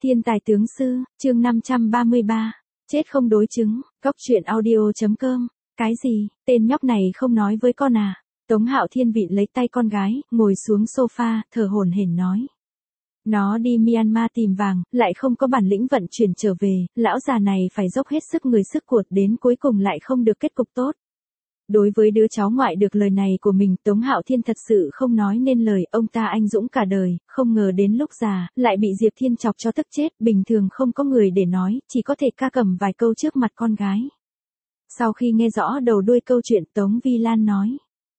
Thiên tài tướng sư, chương 533. Chết không đối chứng, góc truyện audio.com. Cái gì, tên nhóc này không nói với con à? Tống Hạo Thiên vịn lấy tay con gái, ngồi xuống sofa, thở hổn hển nói. Nó đi Myanmar tìm vàng, lại không có bản lĩnh vận chuyển trở về, lão già này phải dốc hết sức người sức của đến cuối cùng lại không được kết cục tốt. Đối với đứa cháu ngoại được lời này của mình, Tống Hạo Thiên thật sự không nói nên lời, ông ta anh dũng cả đời, không ngờ đến lúc già, lại bị Diệp Thiên chọc cho tức chết, bình thường không có người để nói, chỉ có thể ca cầm vài câu trước mặt con gái. Sau khi nghe rõ đầu đuôi câu chuyện, Tống Vi Lan nói.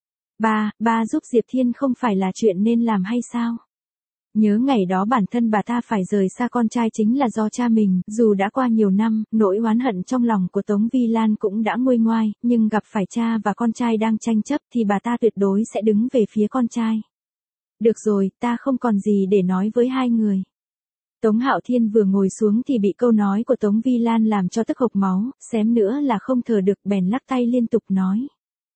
Ba giúp Diệp Thiên không phải là chuyện nên làm hay sao? Nhớ ngày đó bản thân bà ta phải rời xa con trai chính là do cha mình, dù đã qua nhiều năm, nỗi oán hận trong lòng của Tống Vi Lan cũng đã nguôi ngoai, nhưng gặp phải cha và con trai đang tranh chấp thì bà ta tuyệt đối sẽ đứng về phía con trai. Được rồi, ta không còn gì để nói với hai người. Tống Hạo Thiên vừa ngồi xuống thì bị câu nói của Tống Vi Lan làm cho tức hộc máu, xém nữa là không thở được, bèn lắc tay liên tục nói.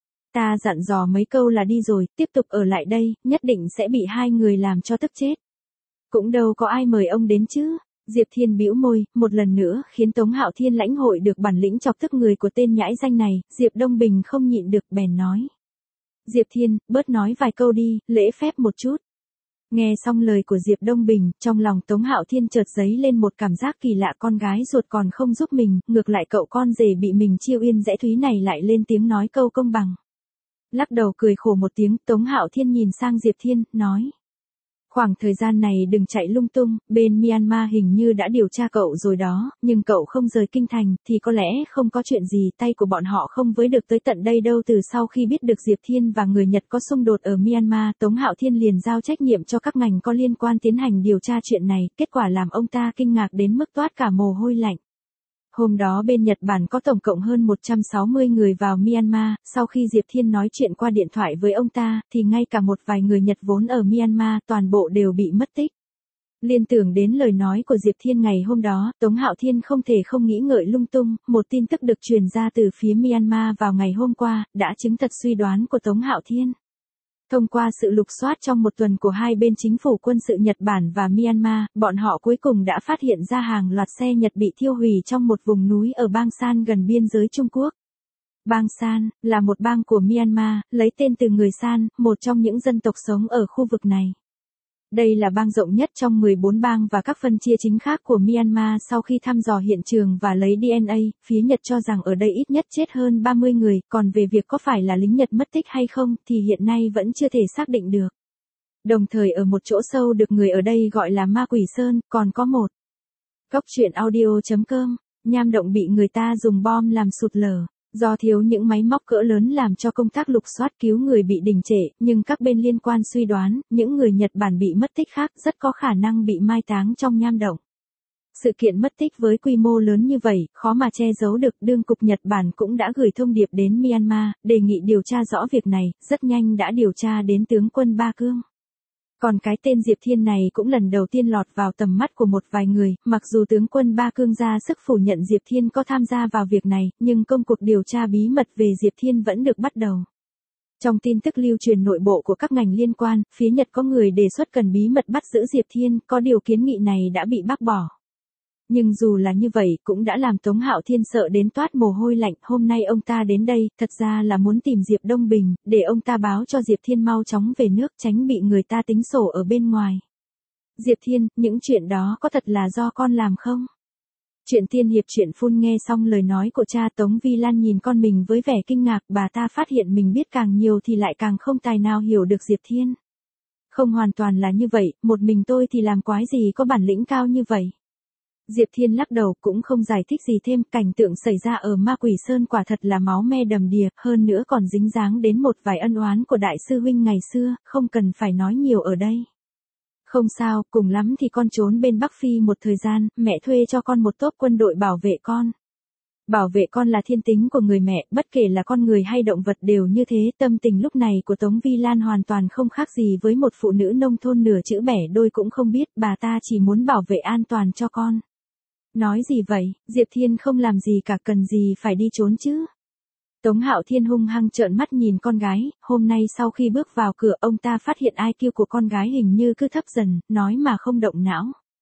Ta dặn dò mấy câu là đi rồi, tiếp tục ở lại đây, nhất định sẽ bị hai người làm cho tức chết. Cũng đâu có ai mời ông đến chứ. Diệp Thiên bĩu môi, một lần nữa khiến Tống Hạo Thiên lãnh hội được bản lĩnh chọc tức người của tên nhãi danh này. Diệp Đông Bình không nhịn được bèn nói. Diệp Thiên, bớt nói vài câu đi, lễ phép một chút. Nghe xong lời của Diệp Đông Bình, trong lòng Tống Hạo Thiên chợt dấy lên một cảm giác kỳ lạ, con gái ruột còn không giúp mình, ngược lại cậu con rể bị mình chiêu yên dễ thúy này lại lên tiếng nói câu công bằng. Lắc đầu cười khổ một tiếng, Tống Hạo Thiên nhìn sang Diệp Thiên, nói. Khoảng thời gian này đừng chạy lung tung, bên Myanmar hình như đã điều tra cậu rồi đó, nhưng cậu không rời kinh thành, thì có lẽ không có chuyện gì, tay của bọn họ không với được tới tận đây đâu. Từ sau khi biết được Diệp Thiên và người Nhật có xung đột ở Myanmar, Tống Hạo Thiên liền giao trách nhiệm cho các ngành có liên quan tiến hành điều tra chuyện này, kết quả làm ông ta kinh ngạc đến mức toát cả mồ hôi lạnh. Hôm đó bên Nhật Bản có tổng cộng hơn 160 người vào Myanmar, sau khi Diệp Thiên nói chuyện qua điện thoại với ông ta, thì ngay cả một vài người Nhật vốn ở Myanmar toàn bộ đều bị mất tích. Liên tưởng đến lời nói của Diệp Thiên ngày hôm đó, Tống Hạo Thiên không thể không nghĩ ngợi lung tung, một tin tức được truyền ra từ phía Myanmar vào ngày hôm qua, đã chứng thật suy đoán của Tống Hạo Thiên. Thông qua sự lục soát trong một tuần của hai bên chính phủ quân sự Nhật Bản và Myanmar, bọn họ cuối cùng đã phát hiện ra hàng loạt xe Nhật bị thiêu hủy trong một vùng núi ở bang San gần biên giới Trung Quốc. Bang San, là một bang của Myanmar, lấy tên từ người San, một trong những dân tộc sống ở khu vực này. Đây là bang rộng nhất trong 14 bang và các phân chia chính khác của Myanmar. Sau khi thăm dò hiện trường và lấy DNA, phía Nhật cho rằng ở đây ít nhất chết hơn 30 người, còn về việc có phải là lính Nhật mất tích hay không thì hiện nay vẫn chưa thể xác định được. Đồng thời ở một chỗ sâu được người ở đây gọi là Ma Quỷ Sơn, còn có một góc truyện audio.com, nham động bị người ta dùng bom làm sụt lở. Do thiếu những máy móc cỡ lớn làm cho công tác lục soát cứu người bị đình trệ, nhưng các bên liên quan suy đoán, những người Nhật Bản bị mất tích khác rất có khả năng bị mai táng trong nham động. Sự kiện mất tích với quy mô lớn như vậy, khó mà che giấu được, đương cục Nhật Bản cũng đã gửi thông điệp đến Myanmar, đề nghị điều tra rõ việc này, rất nhanh đã điều tra đến tướng quân Ba Cương. Còn cái tên Diệp Thiên này cũng lần đầu tiên lọt vào tầm mắt của một vài người, mặc dù tướng quân Ba Cương ra sức phủ nhận Diệp Thiên có tham gia vào việc này, nhưng công cuộc điều tra bí mật về Diệp Thiên vẫn được bắt đầu. Trong tin tức lưu truyền nội bộ của các ngành liên quan, phía Nhật có người đề xuất cần bí mật bắt giữ Diệp Thiên, có điều kiến nghị này đã bị bác bỏ. Nhưng dù là như vậy cũng đã làm Tống Hạo Thiên sợ đến toát mồ hôi lạnh. Hôm nay ông ta đến đây, thật ra là muốn tìm Diệp Đông Bình, để ông ta báo cho Diệp Thiên mau chóng về nước tránh bị người ta tính sổ ở bên ngoài. Diệp Thiên, những chuyện đó có thật là do con làm không? Chuyện tiên hiệp chuyện phun. Nghe xong lời nói của cha, Tống Vi Lan nhìn con mình với vẻ kinh ngạc, bà ta phát hiện mình biết càng nhiều thì lại càng không tài nào hiểu được Diệp Thiên. Không hoàn toàn là như vậy, một mình tôi thì làm quái gì có bản lĩnh cao như vậy. Diệp Thiên lắc đầu cũng không giải thích gì thêm, cảnh tượng xảy ra ở Ma Quỷ Sơn quả thật là máu me đầm đìa, hơn nữa còn dính dáng đến một vài ân oán của đại sư huynh ngày xưa, không cần phải nói nhiều ở đây. Không sao, cùng lắm thì con trốn bên Bắc Phi một thời gian, mẹ thuê cho con một tốp quân đội bảo vệ con. Bảo vệ con là thiên tính của người mẹ, bất kể là con người hay động vật đều như thế. Tâm tình lúc này của Tống Vi Lan hoàn toàn không khác gì với một phụ nữ nông thôn nửa chữ bẻ đôi cũng không biết, bà ta chỉ muốn bảo vệ an toàn cho con. Nói gì vậy, Diệp Thiên không làm gì cả, cần gì phải đi trốn chứ. Tống Hạo Thiên hung hăng trợn mắt nhìn con gái, hôm nay sau khi bước vào cửa ông ta phát hiện IQ của con gái hình như cứ thấp dần, nói mà không động não.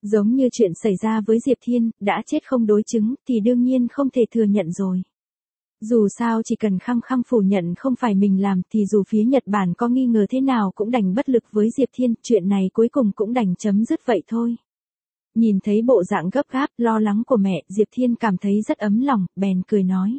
Giống như chuyện xảy ra với Diệp Thiên, đã chết không đối chứng, thì đương nhiên không thể thừa nhận rồi. Dù sao chỉ cần khăng khăng phủ nhận không phải mình làm thì dù phía Nhật Bản có nghi ngờ thế nào cũng đành bất lực với Diệp Thiên, chuyện này cuối cùng cũng đành chấm dứt vậy thôi. Nhìn thấy bộ dạng gấp gáp, lo lắng của mẹ, Diệp Thiên cảm thấy rất ấm lòng, bèn cười nói.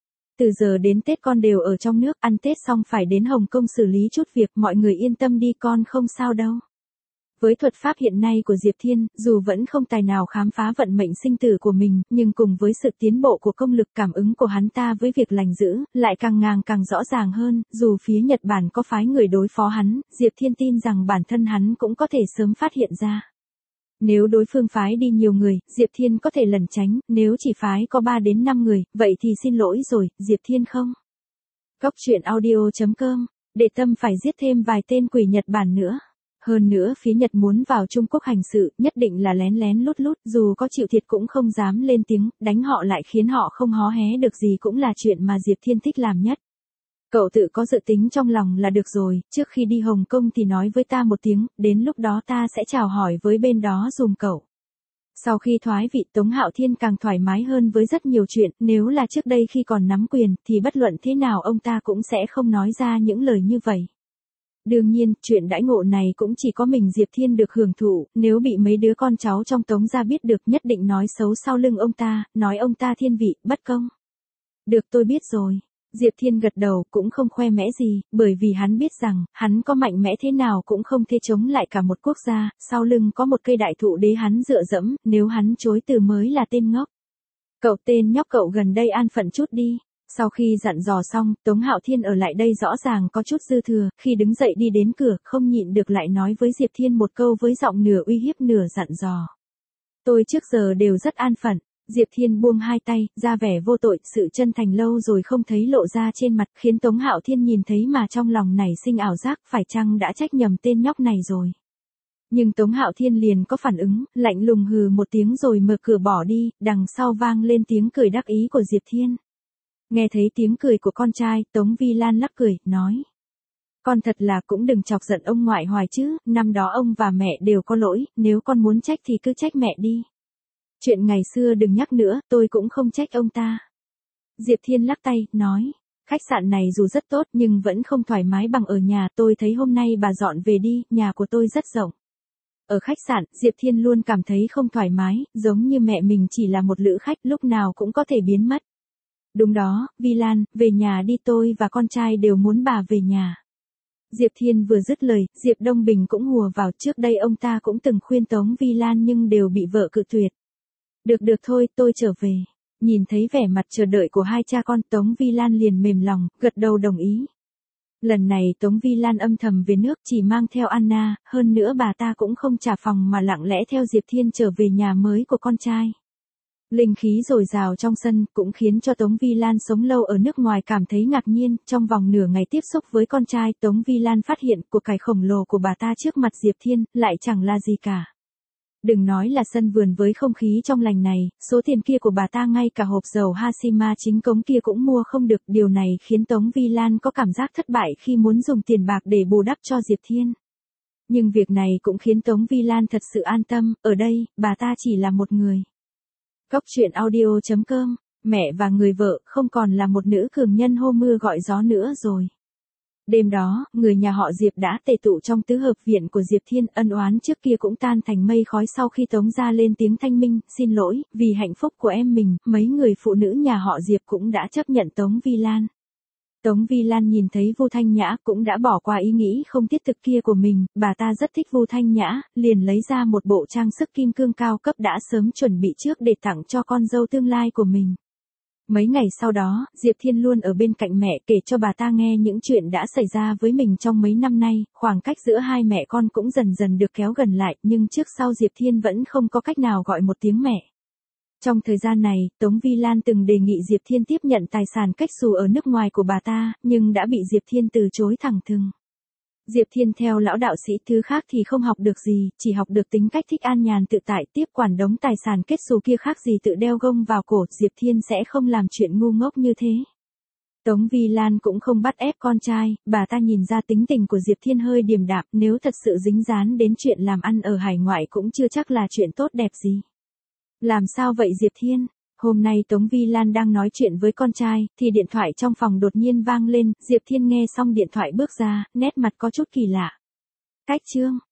Từ giờ đến Tết con đều ở trong nước, ăn Tết xong phải đến Hồng Kông xử lý chút việc, mọi người yên tâm đi, con không sao đâu. Với thuật pháp hiện nay của Diệp Thiên, dù vẫn không tài nào khám phá vận mệnh sinh tử của mình, nhưng cùng với sự tiến bộ của công lực cảm ứng của hắn ta với việc lành dữ, lại càng rõ ràng hơn, dù phía Nhật Bản có phái người đối phó hắn, Diệp Thiên tin rằng bản thân hắn cũng có thể sớm phát hiện ra. Nếu đối phương phái đi nhiều người, Diệp Thiên có thể lẩn tránh, nếu chỉ phái có 3 đến 5 người, vậy thì xin lỗi rồi, Diệp Thiên không. Góc truyện audio.com, để tâm phải giết thêm vài tên quỷ Nhật Bản nữa. Hơn nữa phía Nhật muốn vào Trung Quốc hành sự, nhất định là lén lén lút lút, dù có chịu thiệt cũng không dám lên tiếng, đánh họ lại khiến họ không hó hé được gì cũng là chuyện mà Diệp Thiên thích làm nhất. Cậu tự có dự tính trong lòng là được rồi, trước khi đi Hồng Kông thì nói với ta một tiếng, đến lúc đó ta sẽ chào hỏi với bên đó dùm cậu. Sau khi thoái vị, Tống Hạo Thiên càng thoải mái hơn với rất nhiều chuyện, nếu là trước đây khi còn nắm quyền, thì bất luận thế nào ông ta cũng sẽ không nói ra những lời như vậy. Đương nhiên, chuyện đãi ngộ này cũng chỉ có mình Diệp Thiên được hưởng thụ, nếu bị mấy đứa con cháu trong Tống gia biết được nhất định nói xấu sau lưng ông ta, nói ông ta thiên vị, bất công. Được, tôi biết rồi. Diệp Thiên gật đầu, cũng không khoe mẽ gì, bởi vì hắn biết rằng, hắn có mạnh mẽ thế nào cũng không thể chống lại cả một quốc gia, sau lưng có một cây đại thụ đế hắn dựa dẫm, nếu hắn chối từ mới là tên ngốc. Cậu tên nhóc, cậu gần đây an phận chút đi. Sau khi dặn dò xong, Tống Hạo Thiên ở lại đây rõ ràng có chút dư thừa, khi đứng dậy đi đến cửa, không nhịn được lại nói với Diệp Thiên một câu với giọng nửa uy hiếp nửa dặn dò. Tôi trước giờ đều rất an phận. Diệp Thiên buông hai tay, ra vẻ vô tội, sự chân thành lâu rồi không thấy lộ ra trên mặt, khiến Tống Hạo Thiên nhìn thấy mà trong lòng nảy sinh ảo giác, phải chăng đã trách nhầm tên nhóc này rồi. Nhưng Tống Hạo Thiên liền có phản ứng, lạnh lùng hừ một tiếng rồi mở cửa bỏ đi, đằng sau vang lên tiếng cười đắc ý của Diệp Thiên. Nghe thấy tiếng cười của con trai, Tống Vi Lan lắc cười, nói. Con thật là cũng đừng chọc giận ông ngoại Hoài chứ, năm đó ông và mẹ đều có lỗi, nếu con muốn trách thì cứ trách mẹ đi. Chuyện ngày xưa đừng nhắc nữa, tôi cũng không trách ông ta. Diệp Thiên lắc tay, nói. Khách sạn này dù rất tốt nhưng vẫn không thoải mái bằng ở nhà, tôi thấy hôm nay bà dọn về đi, nhà của tôi rất rộng. Ở khách sạn, Diệp Thiên luôn cảm thấy không thoải mái, giống như mẹ mình chỉ là một lữ khách lúc nào cũng có thể biến mất. Đúng đó, Vi Lan, về nhà đi, tôi và con trai đều muốn bà về nhà. Diệp Thiên vừa dứt lời, Diệp Đông Bình cũng hùa vào, trước đây ông ta cũng từng khuyên Tống Vi Lan nhưng đều bị vợ cự tuyệt. Được thôi, tôi trở về. Nhìn thấy vẻ mặt chờ đợi của hai cha con, Tống Vi Lan liền mềm lòng, gật đầu đồng ý. Lần này Tống Vi Lan âm thầm về nước chỉ mang theo Anna, hơn nữa bà ta cũng không trả phòng mà lặng lẽ theo Diệp Thiên trở về nhà mới của con trai. Linh khí dồi dào trong sân cũng khiến cho Tống Vi Lan sống lâu ở nước ngoài cảm thấy ngạc nhiên, trong vòng nửa ngày tiếp xúc với con trai, Tống Vi Lan phát hiện của cải khổng lồ của bà ta trước mặt Diệp Thiên, lại chẳng là gì cả. Đừng nói là sân vườn với không khí trong lành này, số tiền kia của bà ta ngay cả hộp dầu Hashima chính cống kia cũng mua không được, điều này khiến Tống Vi Lan có cảm giác thất bại khi muốn dùng tiền bạc để bù đắp cho Diệp Thiên. Nhưng việc này cũng khiến Tống Vi Lan thật sự an tâm, ở đây, bà ta chỉ là một người. Góc truyện audio.com, mẹ và người vợ không còn là một nữ cường nhân hô mưa gọi gió nữa rồi. Đêm đó, người nhà họ Diệp đã tề tụ trong tứ hợp viện của Diệp Thiên, ân oán trước kia cũng tan thành mây khói sau khi Tống gia lên tiếng thanh minh, xin lỗi, vì hạnh phúc của em mình, mấy người phụ nữ nhà họ Diệp cũng đã chấp nhận Tống Vi Lan. Tống Vi Lan nhìn thấy Vu Thanh Nhã cũng đã bỏ qua ý nghĩ không thiết thực kia của mình, bà ta rất thích Vu Thanh Nhã, liền lấy ra một bộ trang sức kim cương cao cấp đã sớm chuẩn bị trước để tặng cho con dâu tương lai của mình. Mấy ngày sau đó, Diệp Thiên luôn ở bên cạnh mẹ kể cho bà ta nghe những chuyện đã xảy ra với mình trong mấy năm nay, khoảng cách giữa hai mẹ con cũng dần dần được kéo gần lại, nhưng trước sau Diệp Thiên vẫn không có cách nào gọi một tiếng mẹ. Trong thời gian này, Tống Vi Lan từng đề nghị Diệp Thiên tiếp nhận tài sản cách xù ở nước ngoài của bà ta, nhưng đã bị Diệp Thiên từ chối thẳng thừng. Diệp Thiên theo lão đạo sĩ thứ khác thì không học được gì, chỉ học được tính cách thích an nhàn tự tại, tiếp quản đống tài sản kết xù kia khác gì tự đeo gông vào cổ, Diệp Thiên sẽ không làm chuyện ngu ngốc như thế. Tống Vi Lan cũng không bắt ép con trai, bà ta nhìn ra tính tình của Diệp Thiên hơi điềm đạm, nếu thật sự dính dáng đến chuyện làm ăn ở hải ngoại cũng chưa chắc là chuyện tốt đẹp gì. Làm sao vậy Diệp Thiên? Hôm nay Tống Vi Lan đang nói chuyện với con trai, thì điện thoại trong phòng đột nhiên vang lên, Diệp Thiên nghe xong điện thoại bước ra, nét mặt có chút kỳ lạ. Cách Trương,